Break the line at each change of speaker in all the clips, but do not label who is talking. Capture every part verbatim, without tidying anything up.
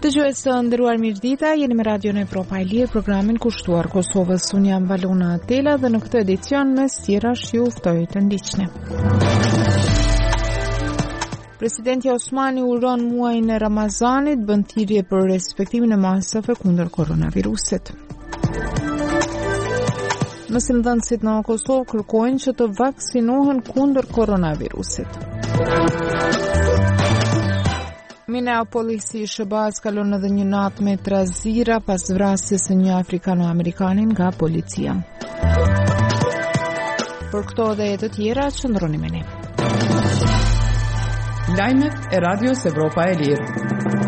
Dëgjues të nderuar, mirëdita, jeni me Radion Evropa e Lirë, programin kushtuar Kosovës. Unë jam Valona Atela dhe në këtë edicion mes tjerash ju ftoj të ndiqni. Presidenti Osmani uron muajin e Ramazanit, bën thirrje për respektimin e masave kundër koronavirusit. Mësimdhënësit në Kosovë kërkojnë që të vaksinohen kundër koronavirusit. Minneapolisi i Shëbaz kalon edhe një natë me trazira pas vrasjes së një afrikano-amerikanin nga policia. Për këto dhe e të tjera, qëndroni me ne.
Lajmet e Radios Evropa e Lirë.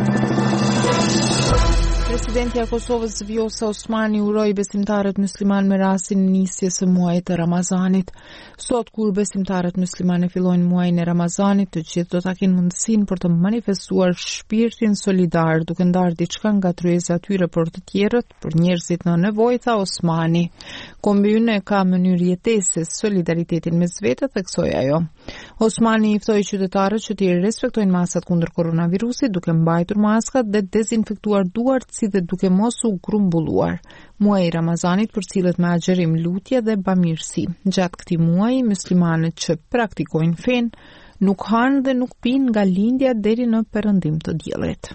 Presidenti i Kosovës Vjosa Osmani uroi besimtarët musliman me rastin e nisjes së muajit të Ramazanit. Sot kur besimtarët musliman e fillojnë muajin e Ramazanit, të gjithë do ta kenë mundësinë për të manifestuar shpirtin solidar, duke ndarë diçka nga tryeza e tyre për të tjerët, për njerëzit në nevojë, tha Osmani. Kombi ynë ka mënyrë jetese solidaritetin mes vetë, theksoi ajo. Osmani i ftoi qytetarët që të respektojnë masat kundër koronavirusit, duke mbajtur maskat dhe dezinfektuar duart, si dhe duke mos u grumbulluar. Muaji i Ramazanit përcillet me agjerim, lutje dhe bamirësi. Gjatë këtij muaji, muslimanët që praktikojnë fen nuk hanë dhe nuk pinë nga lindja deri në perëndim të diellit.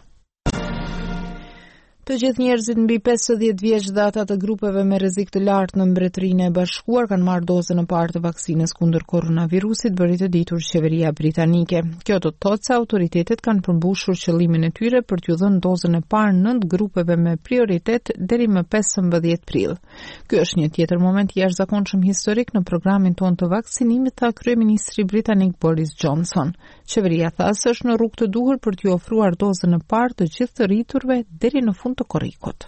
Të gjithë njerëzit mbi pesëdhjetë vjeç dhe ata të grupeve me rrezik të lartë në Mbretërinë e Bashkuar kanë marrë dozën e parë të vaksinës kundër koronavirusit, bëri të ditur qeveria britanike. Kjo do të thotë se autoritetet kanë përmbushur qëllimin e tyre për t'u dhënë dozën e parë nënt grupeve me prioritet deri më pesëmbëdhjetë prill. Ky është një tjetër moment i jashtëzakonshëm historik në programin tonë të vaksinimit, tha kryeministri britanik Boris Johnson. Qeveria tha se është në rrugë të duhur për t'u ofruar dozën e parë të gjithë të rriturve deri në fund të korrikut.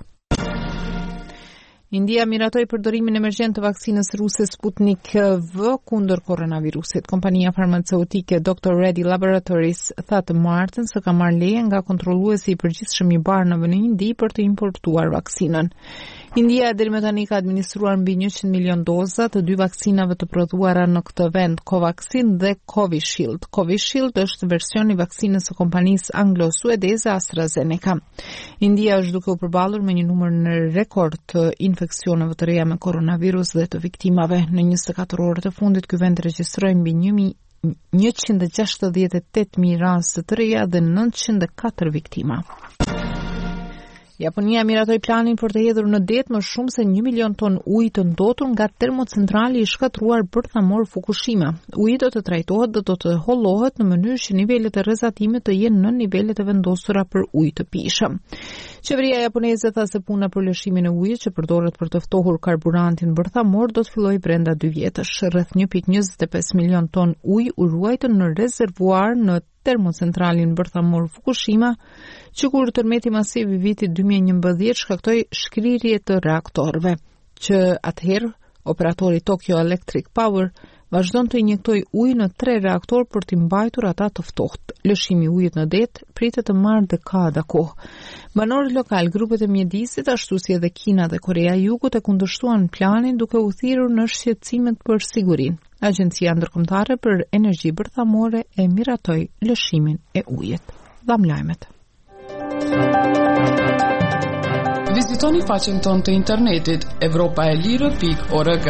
India miratoi përdorimin emergjent të vaksinës ruse Sputnik V kundër koronavirusit. Kompania farmaceutike doktor Reddy Laboratories tha të martën se ka marrë leje nga kontrolluesi i përgjithshëm i Barnave në Indi për të importuar vaksinën. India deri më tani ka administruar mbi njëqind milion doza të dy vaksinave të prodhuara në këtë vend, Covaxin dhe Covishield. Covishield është versioni i vaksinës së kompanisë anglo-suedeze AstraZeneca. India është duke u përballur me një numër në rekord të infeksioneve të reja me koronavirus dhe të viktimave. Në njëzet e katër orët e fundit ky vend regjistroi mbi njëqind e gjashtëdhjetë e tetë mijë raste të reja dhe nëntëqind e katër viktima. Japonia miratoi planin për të hedhur në det më shumë se një milion ton ujë të ndotur nga termocentrali i shkatruar bërthamor Fukushima. Uji do të trajtohet dhe do të hollohet në mënyrë që nivelet e rrezatimit të jenë në nivelet e vendosura për ujë të pijshëm. Qeveria japoneze tha se puna për lëshimin e ujit që përdoret për të ftohur karburantin bërthamor do të fillojë brenda dy vjetësh. Rreth një pikë njëzet e pesë milion ton ujë u ruajtën në rezervuar në termocentralin bërthamor Fukushima, që kur tërmeti masiv i vitit dy mijë e njëmbëdhjetë shkaktoi shkrirje të reaktorëve, që atëherë operatori Tokyo Electric Power vazhdon të injektoj ujë në tre reaktor për t'i mbajtur ata të ftohtë. Lëshimi i ujit në det pritet të marrë dekada kohë. Banorët lokal, grupet e mjedisit, ashtu si edhe Kina dhe Korea e Jugut e kundërshtuan planin duke u thirrur në shqetësimet për sigurinë. Agjencia Ndërkombëtare për Energji Bërthamore e miratoi lëshimin e ujit. Dham lajmet.
Vizitoni faqen tonë të internetit evropaelire pikë org.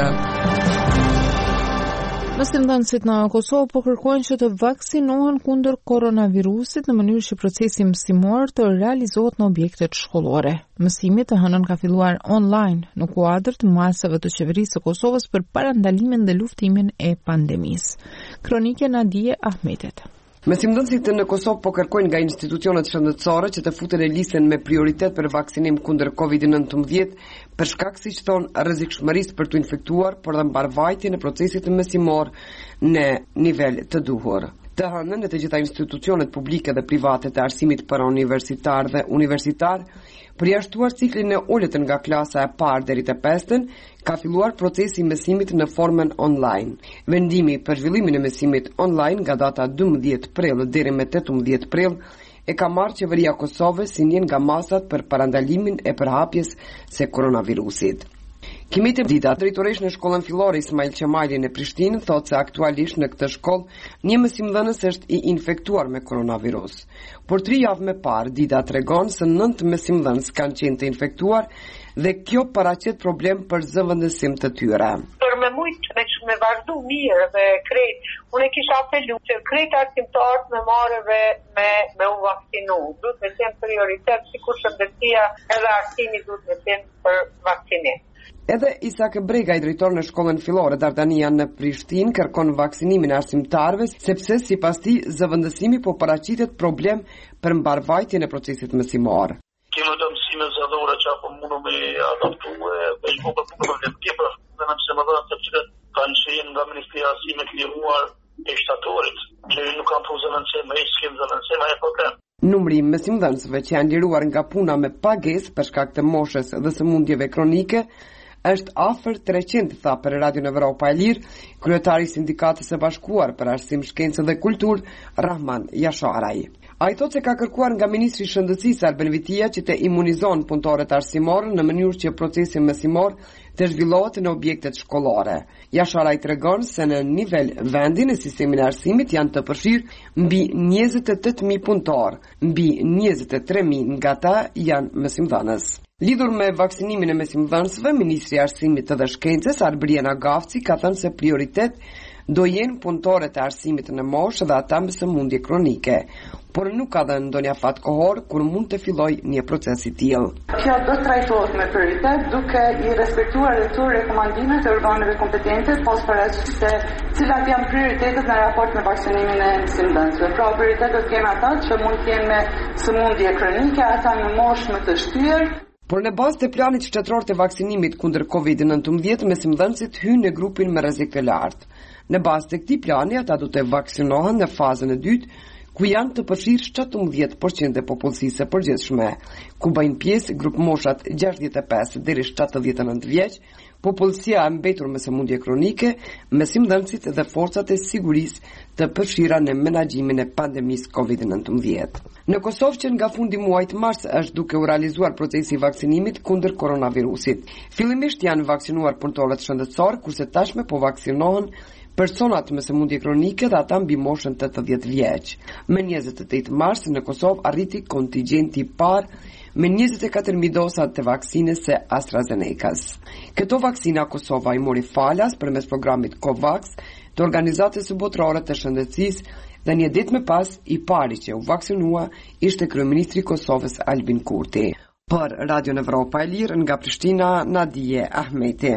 Mësimdhënësit në Kosovë po kërkojnë që të vaksinohen kundër koronavirusit në mënyrë që procesi mësimor të realizohet në objektet shkollore. Mësimi të hënën ka filluar online në kuadër të masave të qeverisë së Kosovës për parandalimin dhe luftimin e pandemisë. Kronike Nadije Ahmetet.
Mësimdhënësit në Kosovë po kërkojnë nga institucionet shëndetësore që të futen në listën me prioritet për vaksinim kundër kovid nëntëmbëdhjetë për shkak, siç thon, rrezikshmërisë për të infektuar, por dhe mbarvajtjen e procesit mësimor në nivel të duhur. Të hënën në të gjitha institucionet publike dhe private të arsimit para universitar dhe universitar, përjashtuar ciklin e ulët nga klasa e parë deri te pestën, ka filluar procesi i mësimit në formën online. Vendimi për zhvillimin e mësimit online nga data dymbëdhjetë prill deri me tetëmbëdhjetë prill e ka marrë qeveria Kosovës si një nga masat për parandalimin e përhapjes së koronavirusit. Kimite Dita, drejtoresh në shkollën fillore Ismail Qemali në Prishtinë, thotë se aktualisht në këtë shkollë një mësimdhënës është i infektuar me koronavirus. Por tri javë më parë, Dita tregon se nëntë mësimdhënës kanë qenë të infektuar dhe kjo paraqet problem për zëvendësim të tyre.
Për me mujtë me, me vazhdu mirë dhe krejt, unë e kisha apelu që krejt arsimtarët me marrë dhe me, me u vaksinu. Duhet me qenë prioritet, sikur shëndetësia edhe arsimi duhet me qenë për vaksinim.
Edhe Isak Brega, i drejtor në shkollën fillore Dardania në Prishtinë, kërkon vaksinimin e arsimtarëve sepse sipas tij zëvendësimi po paraqitet problem për mbarvajtjen e procesit mësimor.
Kemi të mësime zëdhore që apo mundu me adaptu e shko për problem tjepër dhe në mëse më dhënë të që kanë qenë nga Ministria e Arsimit liruar e shtatorit që nuk kanë pu zëvendësime e s'kem zëvendësime e problem.
Numri i mësimdhënësve që janë liruar nga puna me pagesë për shkak të moshës dhe sëmundjeve kronike është afër treqind, tha për Radion Evropa e Lirë, kryetari i Sindikatës së Bashkuar për Arsim, Shkencë dhe Kulturë, Rahman Yasharaj. Ai thotë se ka kërkuar nga Ministri i Shëndetësisë Arben Vitia që të imunizon punëtorët arsimor në mënyrë që procesi mësimor të zhvillohet në objektet shkollore. Yasharaj tregon se në nivel vendi në sistemin e arsimit janë të përfshirë mbi njëzet e tetë mijë punëtor, mbi njëzet e tre mijë nga ata janë mësimdhënës. Lidhur me vaksinimin e mësimdhënësve, Ministri i Arsimit dhe Shkencës Arbriana Gafci ka thënë se prioritet do jenë punëtorët e arsimit në moshë dhe ata me sëmundje kronike, por nuk ka dhënë ndonjë fat kohor kur mund të fillojë një proces i tillë.
Kjo do të trajtohet me prioritet duke i respektuar dhe të rekomandimet e organeve kompetente, pas parasysh se cilat janë prioritetet në raport me vaksinimin e mësimdhënësve. Pra prioritetet kemi ata që mund të jenë me sëmundje kronike, ata në moshë më të shtyrë.
Por në bazë të planit shtetëror të vaksinimit kundër kovid nëntëmbëdhjetë, mësimdhënësit hynë në grupin me rrezik të lartë. Në bazë të këtij plani, ata do të vaksinohen në fazën e dytë, ku janë të përfshirë shtatëmbëdhjetë përqind e popullsisë së përgjithshme, ku bëjnë pjesë grup moshat gjashtëdhjetë e pesë deri shtatëdhjetë e nëntë vjeç, popullsia e mbetur me sëmundje kronike, mësimdhënësit dhe forcat e sigurisë të përfshira në menaxhimin e pandemisë kovid nëntëmbëdhjetë. Në Kosovë që nga fundi muajit mars është duke u realizuar procesi i vaksinimit kundër koronavirusit. Fillimisht janë vaksinuar punëtorët shëndetësor, kurse tashme po vaksinohen personat me sëmundje kronike dhe ata mbi moshën tetëdhjetë vjeç. Më njëzet e tetë mars në Kosovë arriti kontingjenti i parë me njëzet e katër mijë doza të vaksinës së AstraZenecas. Këto vaksina Kosova i mori falas përmes programit COVAX të organizatës së botërore të shëndetësisë dhe një ditë më pas i pari që u vaksinua ishte kryeministri i Kosovës Albin Kurti. Për Radio Evropa e Lirë nga Prishtina, Nadije Ahmeti.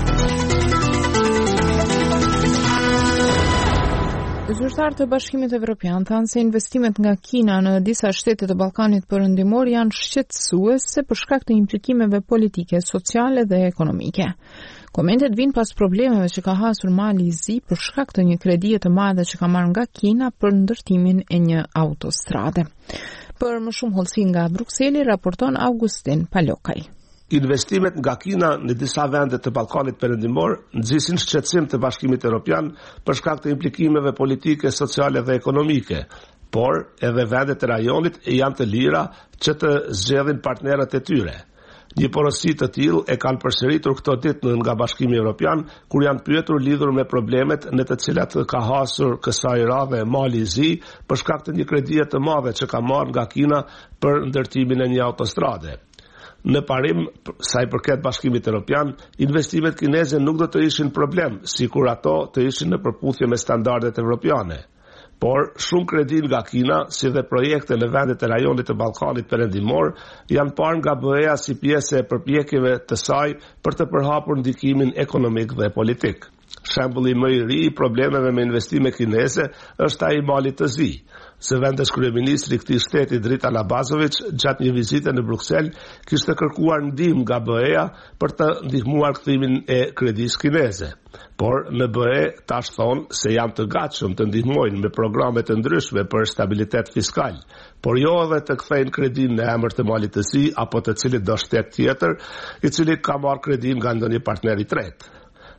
Zyrtarët e Bashkimit Evropian thanë se investimet nga Kina në disa shtete të Ballkanit Perëndimor janë shqetësuese për shkak të implikimeve politike, sociale dhe ekonomike. Komentet vijnë pas problemeve që ka hasur Mali i Zi për shkak të një kredie të madhe që ka marrë nga Kina për ndërtimin e një autostrade. Për më shumë hollësi nga Brukseli, raporton Augustin Palokaj.
Investimet nga Kina në disa vende të Ballkanit Perëndimor nxisin shqetësim të Bashkimit Evropian për shkak të implikimeve politike, sociale dhe ekonomike, por edhe vendet e rajonit janë të lira që të zgjedhin partnerët e tyre. Një porosi të tillë e kanë përsëritur këto ditë nga Bashkimi Evropian, kur janë pyetur lidhur me problemet në të cilat ka hasur kësaj radhe Mali i Zi për shkak të një kredie të madhe që ka marrë nga Kina për ndërtimin e një autostrade. Në parim, sa i përket Bashkimit Evropian, investimet kineze nuk do të ishin problem, sikur ato të ishin në përputhje me standardet evropiane. Por, shumë kredi nga Kina, si dhe projekte në vendet e rajonit të Ballkanit Perëndimor, janë parë nga B E A si pjesë e përpjekjeve të saj për të përhapur ndikimin ekonomik dhe politik. Shembulli më i ri i problemeve me investime kineze është ai i Malit të Zi. Se vendes kryeministri i këtij shteti Drita Labazovic gjatë një vizite në Bruksel kishte kërkuar ndihmë nga B E A për të ndihmuar kthimin e kredisë kineze. Por në B E tash thonë se janë të gatshëm të ndihmojnë me programe të ndryshme për stabilitet fiskal, por jo edhe të kthejnë kredin në emër të Malit të Zi apo të cilit do shtet tjetër, i cili ka marrë kredin nga ndonjë partner i tretë.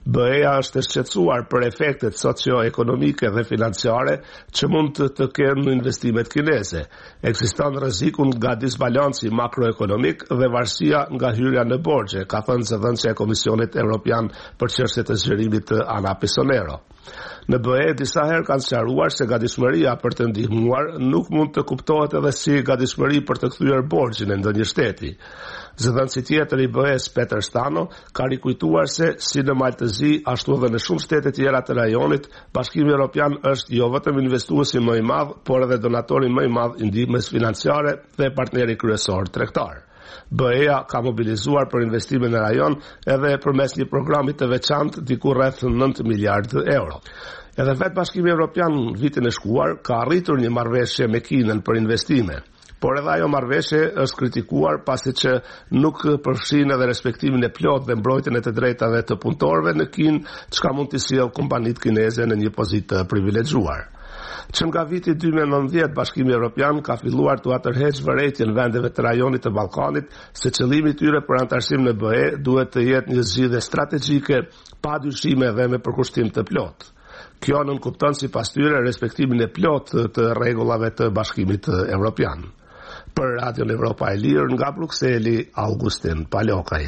B E-ja është e shqetësuar për efektet socio-ekonomike dhe financiare që mund të, të kenë në investimet kineze. Ekziston rreziku nga disbalanci makroekonomik dhe varësia nga hyrja në borxhe, ka thënë zëdhënësja e Komisionit Evropian për çështjet e zgjerimit të Ana Pesonero. Në B E disa herë kanë sqaruar se gatishmëria për të ndihmuar nuk mund të kuptohet edhe si gatishmëri për të kthyer borxhin e ndonjë shteti. Zëdhënësi tjetër i B E-s Peter Stano ka rikujtuar se si në Maltëzi ashtu edhe në shumë shtete tjera të rajonit, Bashkimi Evropian është jo vetëm investuesi më i madh, por edhe donatori më i madh i ndihmës financiare dhe partneri kryesor tregtar. B E-ja ka mobilizuar për investime në rajon edhe përmes një programi të veçantë diku rreth nëntë miliardë euro. Edhe vetë Bashkimi Evropian vitin e shkuar ka arritur një marrëveshje me Kinën për investime. Por edhe ajo marrëveshje është kritikuar pasi që nuk përfshin edhe respektimin e plot dhe mbrojtjen e të drejtave të punëtorëve në Kinë, çka mund të sjellë kompanitë kineze në një pozitë të privilegjuar. Që nga viti dy mijë e nëntëdhjetë Bashkimi Evropian ka filluar të atërheqë vërejtjen vendeve të rajonit të Ballkanit se qëllimi i tyre për anëtarësim në B E duhet të jetë një zgjidhje strategjike pa dyshime dhe me përkushtim të plot. Kjo nuk kupton sipas tyre respektimin e plot të rregullave të Bashkimit Evropian. Për Radio Evropa e Lirë nga Brukseli, Augustin Palokaj.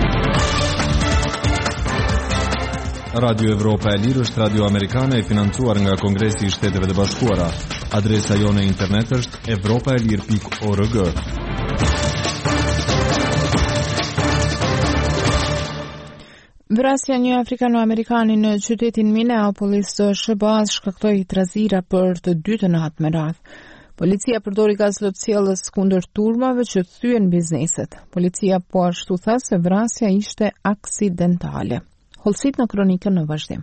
Radio Evropa e Lirë është radio amerikane e financuar nga Kongresi i Shteteve të Bashkuara. Adresa jone internet është evropa e lirë pikë org.
Vrasja një afrikano-amerikani në qytetin Minneapolis të Shëbaz shkaktoi trazira për të dytën natë me radhë. Policia përdori gaz lotësielës kundër turmave që thyen bizneset. Policia po ashtu tha se vrasja ishte aksidentale. Holsit në kronikën në vazhdim.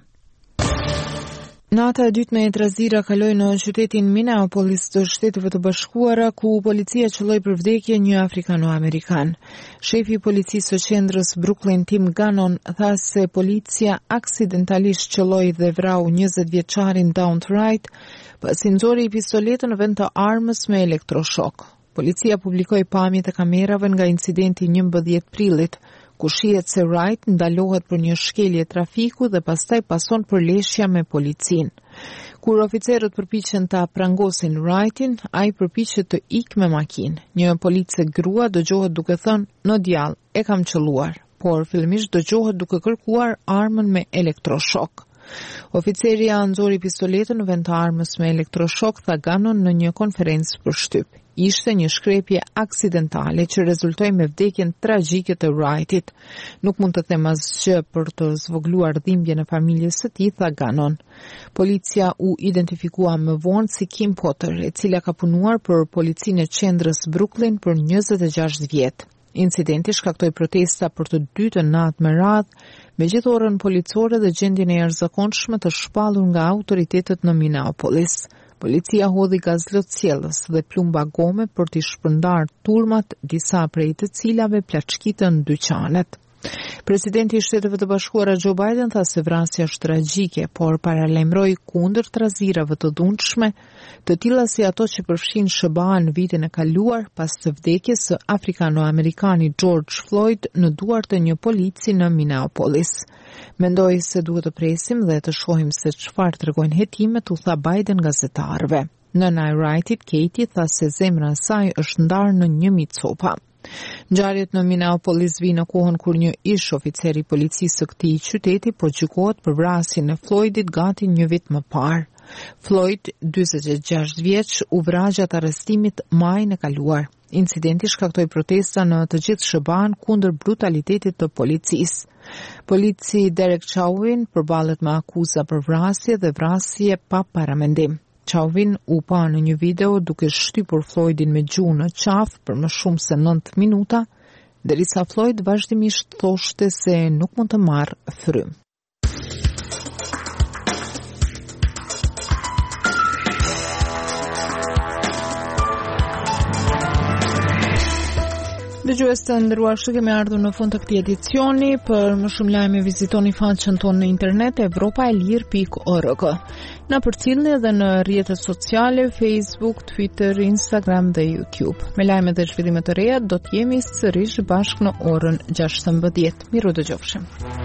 Nata e dytë me trazira kaloi në qytetin Minneapolis të Shteteve të Bashkuara, ku policia qelloi për vdekje një afrikano-amerikan. Shefi i policisë së qendrës Brooklyn, Tim Gannon, tha se policia aksidentalisht qelloi dhe vrau njëzet vjeçarin Daunte Wright, pasi nxori pistoletën në vend të armës me elektroshok. Policia publikoi pamjet e kamerave nga incidenti njëmbëdhjetë prillit, ku shihet se Wright ndalohet për një shkelje trafiku dhe pastaj pason përleshja me policinë. Kur oficerët përpiqen ta prangosin Wrightin, ai përpiqet të ikë me makinë. Një police grua dëgjohet duke thënë: "Në djall, e kam qelluar", por fillimisht dëgjohet duke kërkuar armën me elektroshok. Oficeri ja nxori pistoletën në vend të armës me elektroshok, tha Gannon në një konferencë për shtyp. Ishte një shkrepje aksidentale që rezultoi me vdekjen tragjike të Wrightit. Nuk mund të them asgjë për të zvogluar dhimbjen e familjes së tij, tha Gannon. Policia u identifikua më vonë si Kim Potter, e cila ka punuar për policinë e qendrës Brooklyn për njëzet e gjashtë vjet. Incidenti shkaktoi protesta për të dytën natë me radhë, me gjithë orën policore dhe gjendjen e jashtëzakonshme të shpallur nga autoritetet në Minneapolis. Policia hodhi gaz lotësielës dhe plumba gome për t'i shpërndarë turmat, disa prej të cilave plaçkitën dyqanet. Presidenti i Shteteve të Bashkuara Joe Biden tha se vrasja është tragjike, por paralajmëroi kundër trazirave të dhunshme, të tilla si ato që përfshin Sh B A në vitin e kaluar pas të vdekjes së afrikano-amerikani George Floyd në duart e një polici në Minneapolis. Mendoj se duhet të presim dhe të shohim se çfarë tregojnë hetimet, u tha Biden gazetarëve. Nëna e Wrightit, Katie, tha se zemra e saj është ndarë në një mijë copa. Ngjarjet në Minneapolis vinë në kohën kur një ish oficer i policisë së këtij qyteti po gjykohet për vrasjen e Floydit gati një vit më parë. Floyd, dyzet e gjashtë vjeç, u vra gjatë arrestimit majin e kaluar. Incidenti shkaktoi protesta në të gjithë Sh B A-n kundër brutalitetit të policisë. Polici Derek Chauvin përballet me akuza për vrasje dhe vrasje pa paramendim. Chauvin u pa në një video duke shtypur Floydin me gjuhë në qafë për më shumë se nëntë minuta, derisa Floyd vazhdimisht thoshte se nuk mund të marrë frym. Dëgjues të nderuar, kështu kemi ardhur në fund të këtij edicioni. Për më shumë lajme vizitoni faqen tonë në internet evropa e lirë pikë org. Na përcjellni edhe në rrjetet sociale, Facebook, Twitter, Instagram dhe YouTube. Me lajme dhe zhvillime të reja do të jemi sërish bashkë në orën gjashtëmbëdhjetë. Miru dëgjofshim.